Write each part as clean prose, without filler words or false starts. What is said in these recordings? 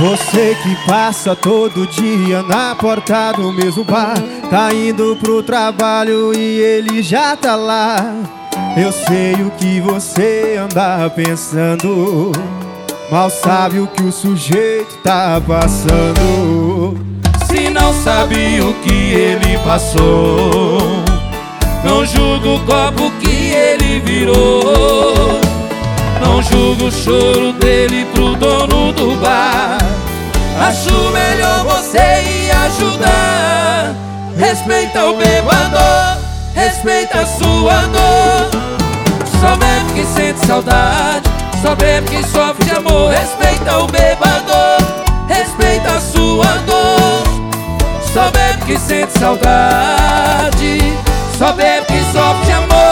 Você que passa todo dia na porta do mesmo bar, tá indo pro trabalho e ele já tá lá. Eu sei o que você anda pensando, mal sabe o que o sujeito tá passando. Se não sabe o que ele passou, não julga o copo que ele virou. Não julga o choro dele pro dono do bar. Acho melhor você ir ajudar. Respeita o bebador, respeita a sua dor. Só bebe quem sente saudade, só bebe quem sofre de amor. Respeita o bebador, respeita a sua dor. Só bebe quem sente saudade, só bebe quem sofre de amor.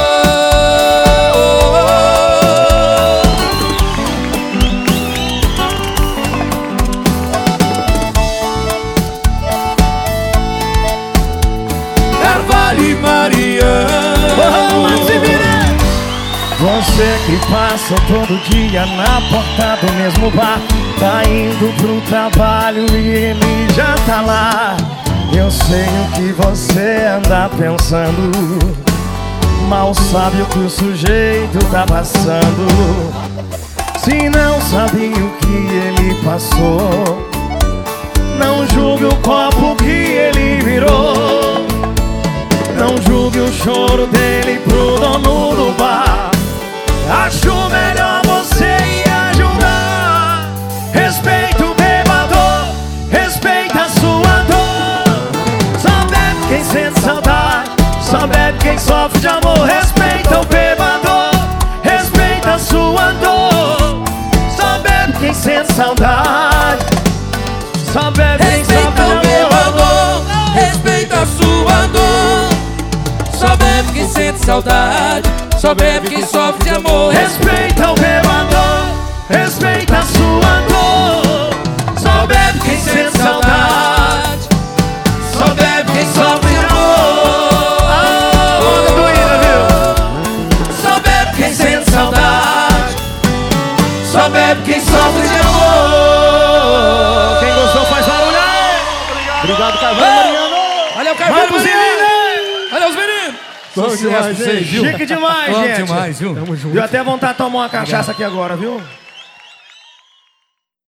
Carvalho e Mariano. Você que passa todo dia na porta do mesmo bar, tá indo pro trabalho e ele já tá lá. Eu sei o que você anda pensando, mal sabe o que o sujeito tá passando. Se não sabe o que ele passou, não julgue o copo que ele virou. Não julgue o choro dele pro dono do bar. Acho melhor você ir ajudar. Respeita o bebador, respeita a sua dor. Só bebe quem sente saudade, só bebe quem sofre de amor. Respeita o bebador, respeita a sua dor. Só bebe quem sente saudade, só bebe quem sofre de amor. Respeita a sua dor. Só bebe quem sente saudade, só bebe quem sofre de amor. Respeita o bebador, respeita a sua dor. Só bebe quem sente saudade, só bebe quem sofre de amor. Onda doída, viu? Só bebe quem sente saudade, só bebe quem sofre de amor. Quem gostou faz barulho aí. Obrigado, Carvalho Mariano. Olha o Carvalho Mariano. Olha os meninos. Bom demais, Sucesso pra vocês, viu? Chique demais, Bom gente. demais, viu? Tamo junto. Deu até vontade de tomar uma cachaça aqui agora, viu?